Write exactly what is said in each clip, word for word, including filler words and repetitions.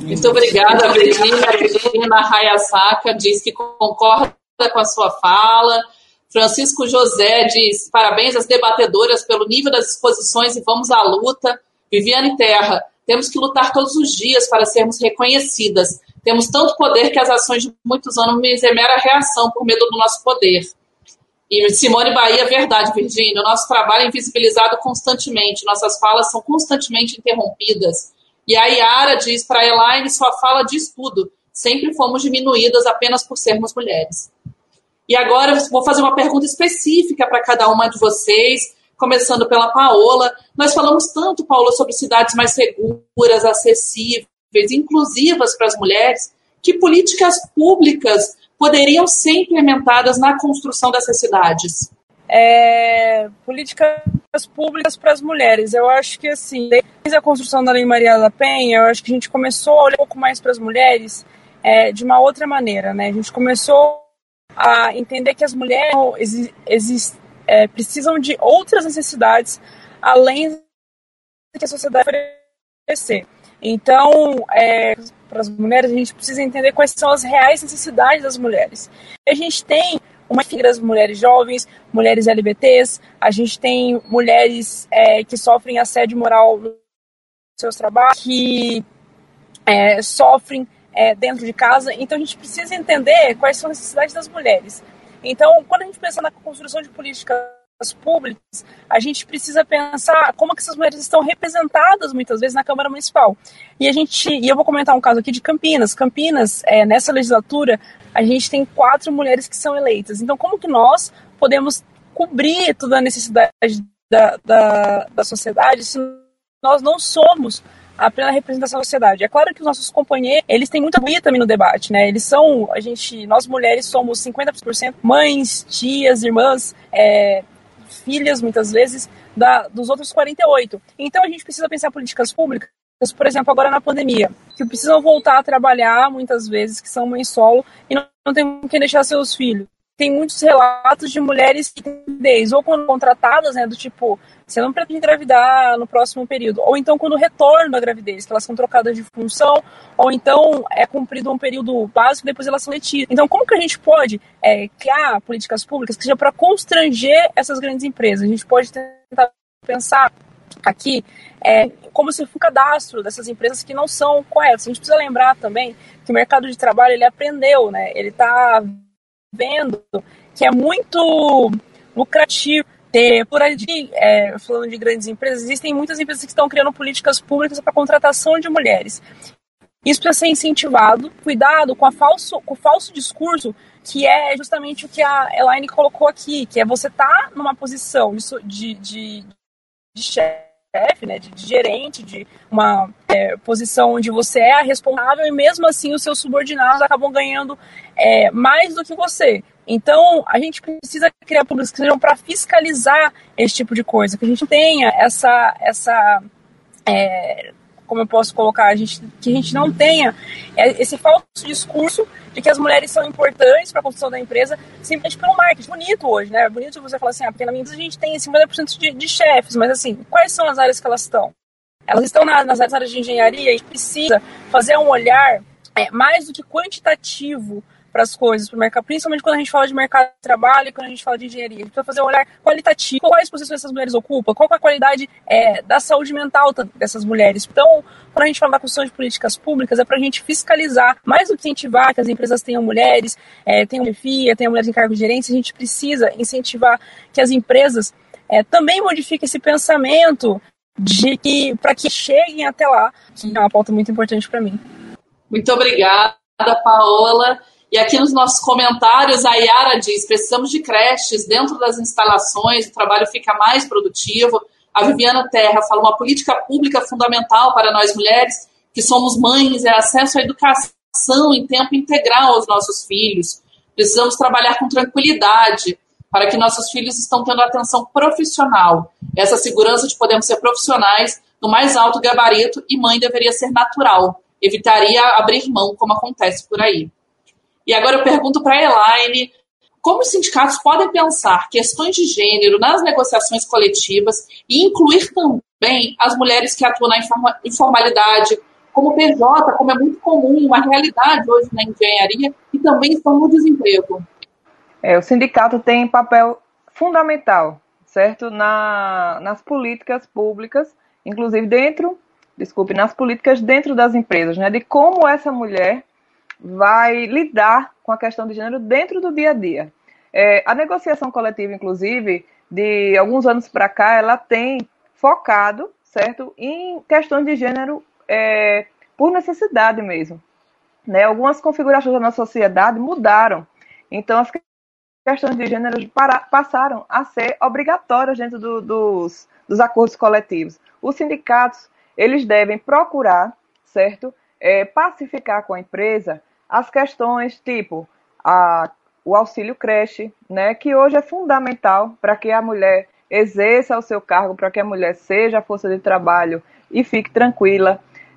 Muito obrigada, Virgínia. A Virgínia Hayasaka diz que concorda com a sua fala. Francisco José diz, parabéns às debatedoras pelo nível das exposições e vamos à luta. Viviane Terra, temos que lutar todos os dias para sermos reconhecidas. Temos tanto poder que as ações de muitos anos é mera reação por medo do nosso poder. E Simone Bahia, verdade, Virgínia, o nosso trabalho é invisibilizado constantemente, nossas falas são constantemente interrompidas. E a Yara diz para a Elaine, sua fala diz tudo, sempre fomos diminuídas apenas por sermos mulheres. E agora vou fazer uma pergunta específica para cada uma de vocês, começando pela Paola. Nós falamos tanto, Paola, sobre cidades mais seguras, acessíveis, inclusivas para as mulheres. Que políticas públicas poderiam ser implementadas na construção dessas cidades? É, políticas públicas para as mulheres. Eu acho que, assim, desde a construção da Lei Maria da Penha, eu acho que a gente começou a olhar um pouco mais para as mulheres é, de uma outra maneira, né? A gente começou a entender que as mulheres exi- exi- é, precisam de outras necessidades além do que a sociedade oferecer. Então, é, para as mulheres, a gente precisa entender quais são as reais necessidades das mulheres. A gente tem uma figura das mulheres jovens, mulheres L G B Ts, a gente tem mulheres é, que sofrem assédio moral nos seus trabalhos, que é, sofrem É, dentro de casa, então a gente precisa entender quais são as necessidades das mulheres. Então, quando a gente pensa na construção de políticas públicas, a gente precisa pensar como que essas mulheres estão representadas muitas vezes na Câmara Municipal. E a gente, e eu vou comentar um caso aqui de Campinas. Campinas, é, nessa legislatura, a gente tem quatro mulheres que são eleitas. Então, como que nós podemos cobrir toda a necessidade da, da, da sociedade se nós não somos a plena representação da sociedade? É claro que os nossos companheiros, eles têm muita voz também no debate, né? Eles são, a gente, nós mulheres somos cinquenta por cento mães, tias, irmãs, é, filhas, muitas vezes, da, dos outros quarenta e oito por cento. Então a gente precisa pensar políticas públicas, por exemplo, agora na pandemia, que precisam voltar a trabalhar, muitas vezes, que são mães solo, e não, não tem quem deixar seus filhos. Tem muitos relatos de mulheres que têm gravidez, ou quando contratadas, né, do tipo, você não pretende engravidar no próximo período, ou então quando retornam da gravidez, que elas são trocadas de função, ou então é cumprido um período básico e depois elas são letidas. Então, como que a gente pode é, criar políticas públicas que seja para constranger essas grandes empresas? A gente pode tentar pensar aqui é, como se fosse um cadastro dessas empresas que não são corretas. A gente precisa lembrar também que o mercado de trabalho, ele aprendeu, né? Ele está vendo que é muito lucrativo ter, por aí, é, falando de grandes empresas, existem muitas empresas que estão criando políticas públicas para contratação de mulheres. Isso precisa ser incentivado. Cuidado com, a falso, com o falso discurso, que é justamente o que a Elaine colocou aqui, que é você estar tá numa posição de, de, de chefe, né, de, de gerente, de uma é, posição onde você é a responsável e mesmo assim os seus subordinados acabam ganhando é, mais do que você. Então, a gente precisa criar políticas que sejam para fiscalizar esse tipo de coisa, que a gente tenha essa, essa é, como eu posso colocar, a gente, que a gente não tenha esse falso discurso de que as mulheres são importantes para a construção da empresa simplesmente pelo marketing. Bonito hoje, né? É bonito você falar assim, ah, porque na minha empresa a gente tem cinquenta por cento de, de chefes, mas assim, quais são as áreas que elas estão? Elas estão na, nas áreas de engenharia, a gente precisa fazer um olhar é, mais do que quantitativo para as coisas, para o mercado, principalmente quando a gente fala de mercado de trabalho e quando a gente fala de engenharia. A gente precisa fazer um olhar qualitativo, quais posições essas mulheres ocupam, qual é a qualidade é, da saúde mental dessas mulheres. Então, quando a gente fala da construção de políticas públicas, é para a gente fiscalizar, mais do que incentivar que as empresas tenham mulheres, é, tenham chefia, tenham mulheres em cargo de gerência, a gente precisa incentivar que as empresas é, também modifiquem esse pensamento de que, para que cheguem até lá, que é uma pauta muito importante para mim. Muito obrigada, Paola. E aqui nos nossos comentários, a Yara diz, precisamos de creches dentro das instalações, o trabalho fica mais produtivo. A Viviana Terra fala, uma política pública fundamental para nós mulheres, que somos mães, é acesso à educação em tempo integral aos nossos filhos. Precisamos trabalhar com tranquilidade, para que nossos filhos estão tendo atenção profissional. Essa segurança de podermos ser profissionais no mais alto gabarito e mãe deveria ser natural. Evitaria abrir mão, como acontece por aí. E agora eu pergunto para a Elaine, como os sindicatos podem pensar questões de gênero nas negociações coletivas e incluir também as mulheres que atuam na informalidade, como P J, como é muito comum, uma realidade hoje na engenharia, e também estão no desemprego. É, o sindicato tem papel fundamental, certo? Na, nas políticas públicas, inclusive dentro, desculpe, nas políticas dentro das empresas, né? De como essa mulher vai lidar com a questão de gênero dentro do dia a dia. É, a negociação coletiva, inclusive, de alguns anos para cá, ela tem focado, certo, em questões de gênero é, por necessidade mesmo. Né? Algumas configurações da nossa sociedade mudaram. Então, as questões de gênero para, passaram a ser obrigatórias dentro do, dos, dos acordos coletivos. Os sindicatos, eles devem procurar, certo, é, pacificar com a empresa as questões tipo a, o auxílio creche, né, que hoje é fundamental para que a mulher exerça o seu cargo, para que a mulher seja a força de trabalho e fique tranquila.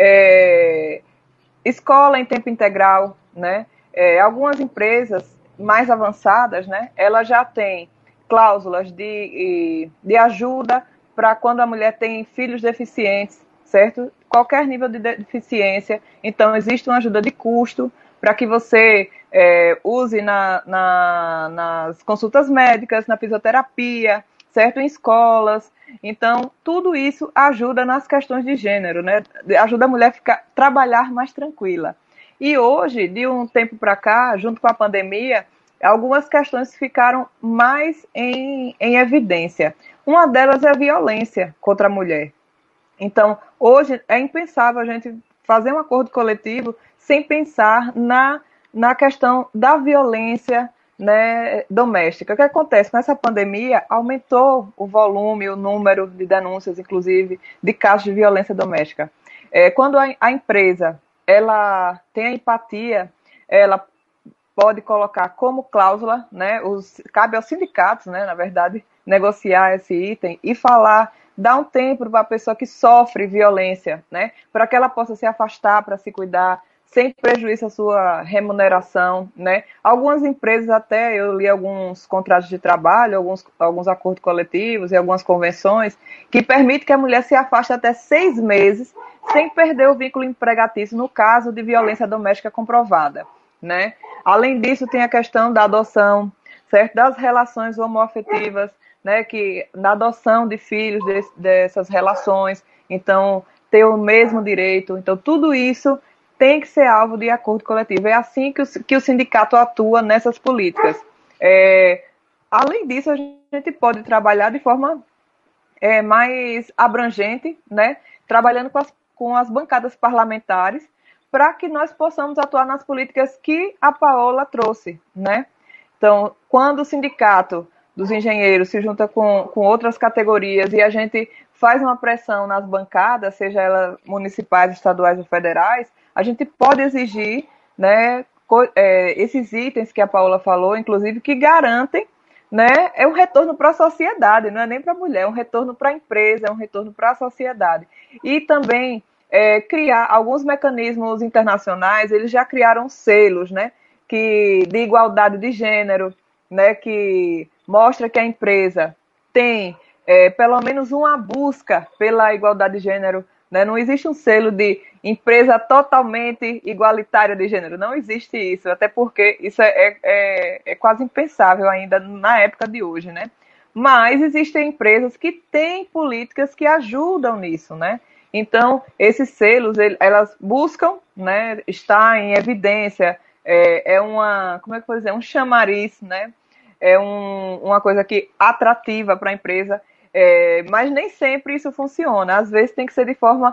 É, escola em tempo integral, né? É, algumas empresas mais avançadas, né, elas já têm cláusulas de, de ajuda para quando a mulher tem filhos deficientes, certo? Qualquer nível de deficiência. Então, existe uma ajuda de custo para que você é, use na, na, nas consultas médicas, na fisioterapia, certo? Em escolas. Então, tudo isso ajuda nas questões de gênero, né? Ajuda a mulher a ficar, trabalhar mais tranquila. E hoje, de um tempo para cá, junto com a pandemia, algumas questões ficaram mais em, em evidência. Uma delas é a violência contra a mulher. Então, hoje é impensável a gente fazer um acordo coletivo sem pensar na, na questão da violência, né, doméstica. O que acontece? Com essa pandemia, aumentou o volume, o número de denúncias, inclusive, de casos de violência doméstica. É, quando a, a empresa ela tem a empatia, ela pode colocar como cláusula, né, os, cabe aos sindicatos, né, na verdade, negociar esse item e falar, dar um tempo para a pessoa que sofre violência, né, para que ela possa se afastar, para se cuidar, sem prejuízo à sua remuneração, né. Algumas empresas até, eu li alguns contratos de trabalho, alguns, alguns acordos coletivos e algumas convenções que permitem que a mulher se afaste até seis meses sem perder o vínculo empregatício no caso de violência doméstica comprovada, né? Além disso, tem a questão da adoção, certo? Das relações homoafetivas, né? Que na adoção de filhos de, dessas relações, então, ter o mesmo direito. Então, tudo isso tem que ser alvo de acordo coletivo. É assim que o, que o sindicato atua nessas políticas. É, além disso, a gente pode trabalhar de forma é, mais abrangente, né? Trabalhando com as com as bancadas parlamentares, para que nós possamos atuar nas políticas que a Paola trouxe, né? Então, quando o sindicato dos engenheiros se junta com, com outras categorias e a gente faz uma pressão nas bancadas, seja elas municipais, estaduais ou federais, a gente pode exigir, né, é, esses itens que a Paola falou, inclusive, que garantem, né, é um retorno para a sociedade, não é nem para a mulher, é um retorno para a empresa, é um retorno para a sociedade. E também é, criar alguns mecanismos internacionais, eles já criaram selos, né, que, de igualdade de gênero, né, que mostra que a empresa tem é, pelo menos uma busca pela igualdade de gênero, né, não existe um selo de empresa totalmente igualitária de gênero, não existe isso, até porque isso é, é, é quase impensável ainda na época de hoje, né? Mas existem empresas que têm políticas que ajudam nisso, né? Então, esses selos, elas buscam, né, estar em evidência, é, é uma, como é que eu vou dizer, um chamariz, né? É um, uma coisa que atrativa para a empresa, é, mas nem sempre isso funciona. Às vezes tem que ser de forma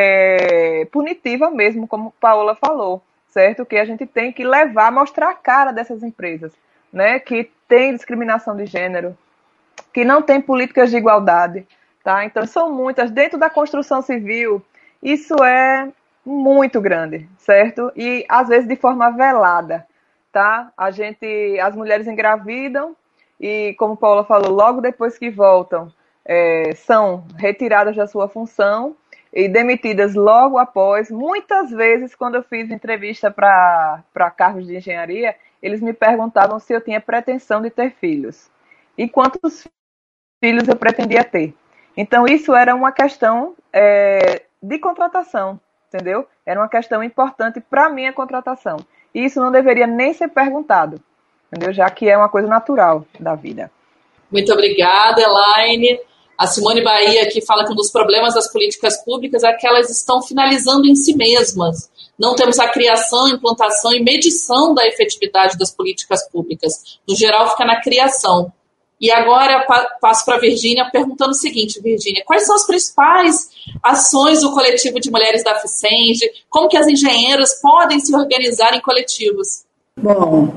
é, punitiva mesmo, como Paola falou, certo? Que a gente tem que levar, mostrar a cara dessas empresas, né? Que tem discriminação de gênero, que não tem políticas de igualdade, tá? Então, são muitas. Dentro da construção civil, isso é muito grande, certo? E, às vezes, de forma velada, tá? A gente, as mulheres engravidam e, como Paula falou, logo depois que voltam, é, são retiradas da sua função e demitidas logo após. Muitas vezes, quando eu fiz entrevista para cargos de engenharia, eles me perguntavam se eu tinha pretensão de ter filhos e quantos filhos eu pretendia ter. Então, isso era uma questão é, de contratação, entendeu? Era uma questão importante para a minha contratação. E isso não deveria nem ser perguntado, entendeu? Já que é uma coisa natural da vida. Muito obrigada, Elaine. A Simone Bahia aqui fala que um dos problemas das políticas públicas é que elas estão finalizando em si mesmas. Não temos a criação, implantação e medição da efetividade das políticas públicas. No geral, fica na criação. E agora passo para a Virgínia perguntando o seguinte, Virgínia, quais são as principais ações do coletivo de mulheres da FICENGE? Como que as engenheiras podem se organizar em coletivos? Bom,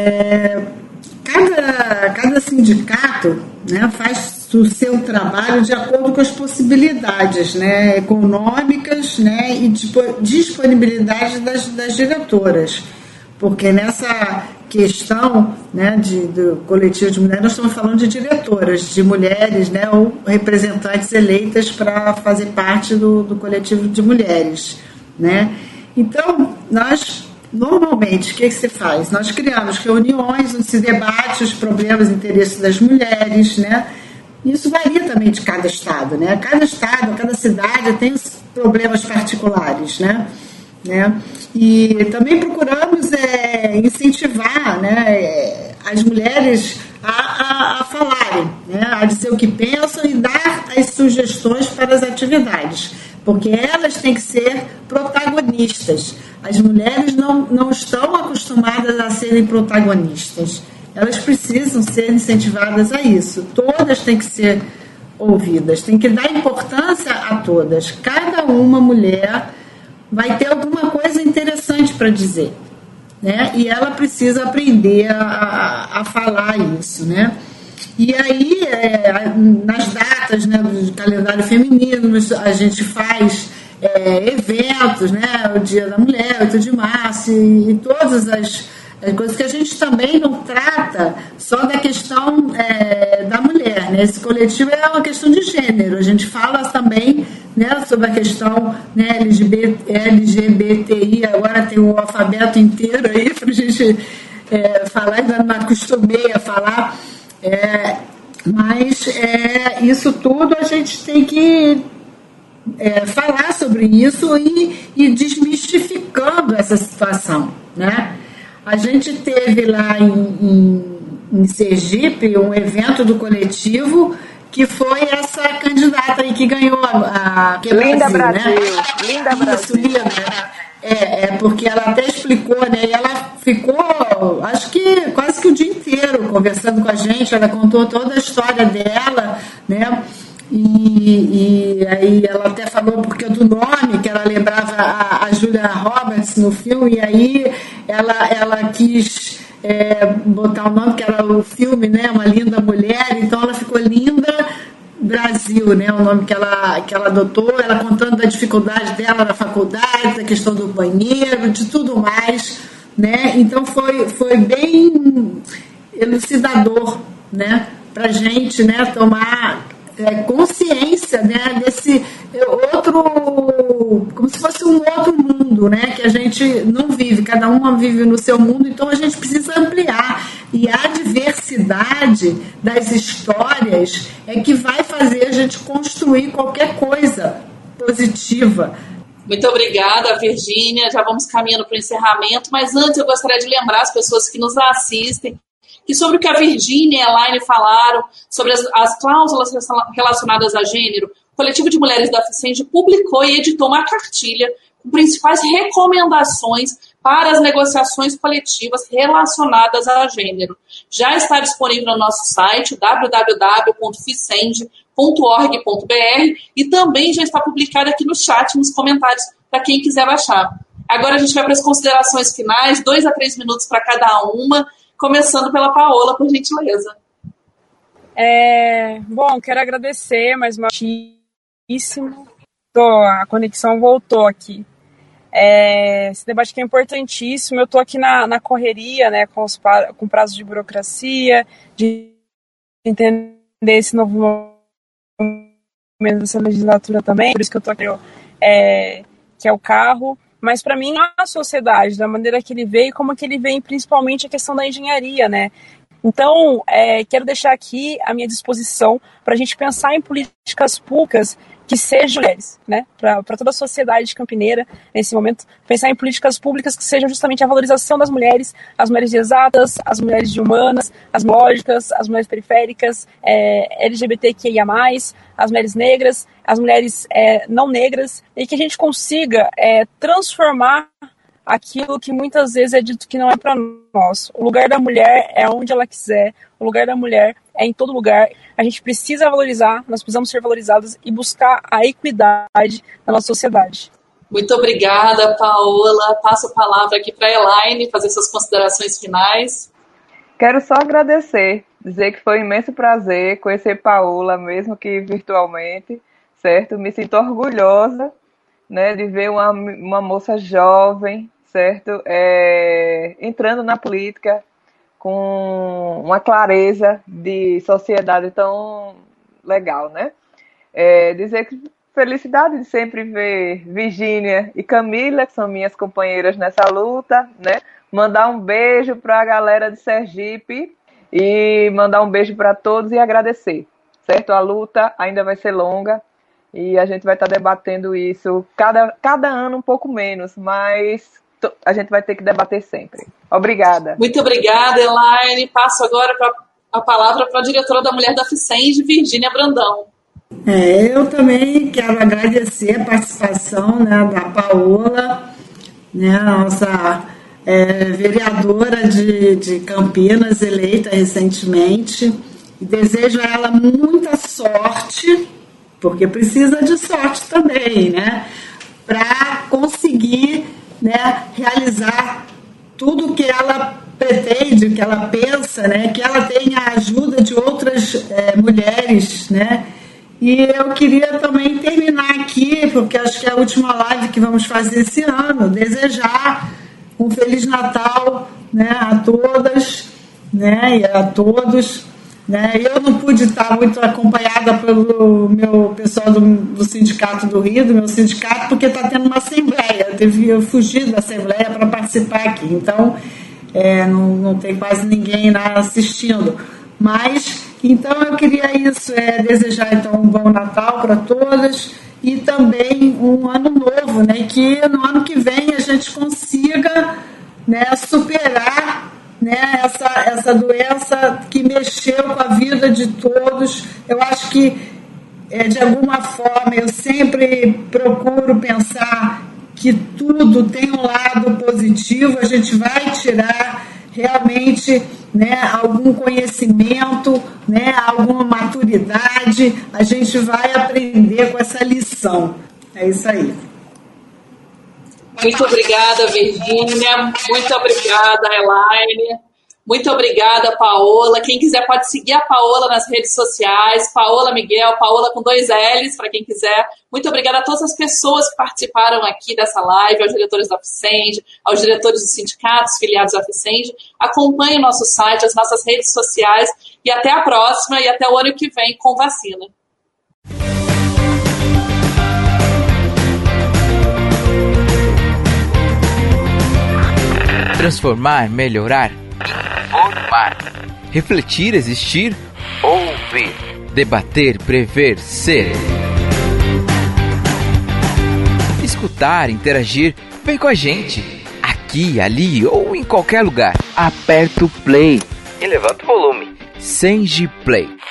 é, cada, cada sindicato, né, faz o seu trabalho de acordo com as possibilidades, né, econômicas, né, e disponibilidade das, das diretoras. Porque nessa questão, né, de, do coletivo de mulheres, nós estamos falando de diretoras, de mulheres, né, ou representantes eleitas para fazer parte do, do coletivo de mulheres, né. Então, nós, normalmente, o que, que se faz? Nós criamos reuniões onde se debate os problemas e interesses das mulheres, né. Isso varia também de cada estado, né. Cada estado, cada cidade tem os problemas particulares, né. Né? E também procuramos é, incentivar, né, as mulheres a, a, a falarem, né, a dizer o que pensam e dar as sugestões para as atividades, porque elas têm que ser protagonistas. As mulheres não, não estão acostumadas a serem protagonistas, elas precisam ser incentivadas a isso. Todas têm que ser ouvidas, tem que dar importância a todas. Cada uma mulher vai ter alguma coisa interessante para dizer, né? E ela precisa aprender a, a, a falar isso, né? E aí, é, nas datas, né, do calendário feminino, a gente faz é, eventos, né? O Dia da Mulher, oito de março, e, e todas as, as coisas que a gente também não trata só da questão é, da mulher, né? Esse coletivo é uma questão de gênero, a gente fala também, né, sobre a questão, né, L G B T I, agora tem o alfabeto inteiro aí para a gente é, falar, ainda não acostumei a falar, é, mas é, isso tudo a gente tem que é, falar sobre isso e, e desmistificando essa situação, né? A gente teve lá em, em, em Sergipe um evento do coletivo que foi essa candidata aí que ganhou a, a que Linda Brasil, Brasil, né? Linda Isso, Brasil. Linda. É, é, porque ela até explicou, né? E ela ficou, acho que quase que o dia inteiro conversando com a gente. Ela contou toda a história dela, né? E, e aí ela até falou porque do nome, que ela lembrava a, a Julia Roberts no filme, e aí ela, ela quis é, botar o nome, que era o filme, né, Uma Linda Mulher, então ela ficou Linda Brasil, né, o nome que ela, que ela adotou, ela contando da dificuldade dela na faculdade, da questão do banheiro, de tudo mais, né, então foi, foi bem elucidador, né, pra gente, né, tomar É, consciência, né, desse outro, como se fosse um outro mundo, né, que a gente não vive, cada uma vive no seu mundo, então a gente precisa ampliar, e a diversidade das histórias é que vai fazer a gente construir qualquer coisa positiva. Muito obrigada, Virgínia, já vamos caminhando para o encerramento, mas antes eu gostaria de lembrar as pessoas que nos assistem que sobre o que a Virgínia e a Elaine falaram, sobre as, as cláusulas relacionadas a gênero, o Coletivo de Mulheres da FICENGE publicou e editou uma cartilha com principais recomendações para as negociações coletivas relacionadas a gênero. Já está disponível no nosso site, w w w ponto ficenge ponto org ponto b r, e também já está publicado aqui no chat, nos comentários, para quem quiser baixar. Agora a gente vai para as considerações finais, dois a três minutos para cada uma, começando pela Paola, por gentileza. É, bom, quero agradecer mais uma vez. A conexão voltou aqui. É, esse debate que é importantíssimo. Eu estou aqui na, na correria, né, com, os, com prazo de burocracia, de entender esse novo momento dessa legislatura também, por isso que eu estou aqui, é, que é o carro. Mas para mim, a sociedade, da maneira que ele veio, como que ele vem principalmente a questão da engenharia, né? Então, é, quero deixar aqui a minha disposição para a gente pensar em políticas públicas que sejam mulheres, né? Para toda a sociedade campineira, nesse momento, pensar em políticas públicas que sejam justamente a valorização das mulheres, as mulheres de exatas, as mulheres de humanas, as lógicas, as mulheres periféricas, é, L G B T Q I A mais, as mulheres negras, as mulheres é, não negras, e que a gente consiga é, transformar aquilo que muitas vezes é dito que não é para nós. O lugar da mulher é onde ela quiser, o lugar da mulher é em todo lugar. A gente precisa valorizar, nós precisamos ser valorizadas e buscar a equidade na nossa sociedade. Muito obrigada, Paola. Passo a palavra aqui para a Elaine fazer suas considerações finais. Quero só agradecer, dizer que foi um imenso prazer conhecer Paola, mesmo que virtualmente, certo? Me sinto orgulhosa, né, de ver uma, uma moça jovem, certo? É, entrando na política com uma clareza de sociedade tão legal, né? É, dizer que felicidade de sempre ver Virgínia e Camila, que são minhas companheiras nessa luta, né? Mandar um beijo para a galera de Sergipe e mandar um beijo para todos e agradecer, certo? A luta ainda vai ser longa e a gente vai estar debatendo isso cada, cada ano um pouco menos, mas a gente vai ter que debater sempre. Obrigada. Muito obrigada, Elaine. Passo agora pra, a palavra para a diretora da Mulher da Ficend, Virgínia Brandão. É, eu também quero agradecer a participação, né, da Paola, né, a nossa é, vereadora de, de Campinas, eleita recentemente, e desejo a ela muita sorte, porque precisa de sorte também, né, para conseguir, né, realizar tudo o que ela pretende, que ela pensa, né, que ela tenha a ajuda de outras é, mulheres, né. E eu queria também terminar aqui, porque acho que é a última live que vamos fazer esse ano, desejar um Feliz Natal, né, a todas, né, e a todos. Né. Eu não pude estar muito acompanhada pelo meu pessoal do, do Sindicato do Rio, do meu sindicato, porque está tendo uma assembleia. Eu teve eu fugir da assembleia para participar aqui, então é, não, não tem quase ninguém lá assistindo. Mas, então eu queria isso, é, desejar então um bom Natal para todas e também um ano novo, né, que no ano que vem a gente consiga, né, superar, né, essa, essa doença que mexeu com a vida de todos. Eu acho que, é, de alguma forma, eu sempre procuro pensar que tudo tem um lado positivo, a gente vai tirar realmente, né, algum conhecimento, né, alguma maturidade, a gente vai aprender com essa lição. É isso aí. Muito obrigada, Virgínia. Muito obrigada, Elaine. Muito obrigada, Paola. Quem quiser pode seguir a Paola nas redes sociais. Paola Miguel, Paola com dois L's, para quem quiser. Muito obrigada a todas as pessoas que participaram aqui dessa live, aos diretores da Ficend, aos diretores dos sindicatos filiados à Ficend. Acompanhe o nosso site, as nossas redes sociais e até a próxima e até o ano que vem com vacina. Transformar, melhorar, informar, refletir, existir, ouvir, debater, prever, ser. Escutar, interagir, vem com a gente. Aqui, ali ou em qualquer lugar. Aperta o play e levanta o volume. Sengi Play.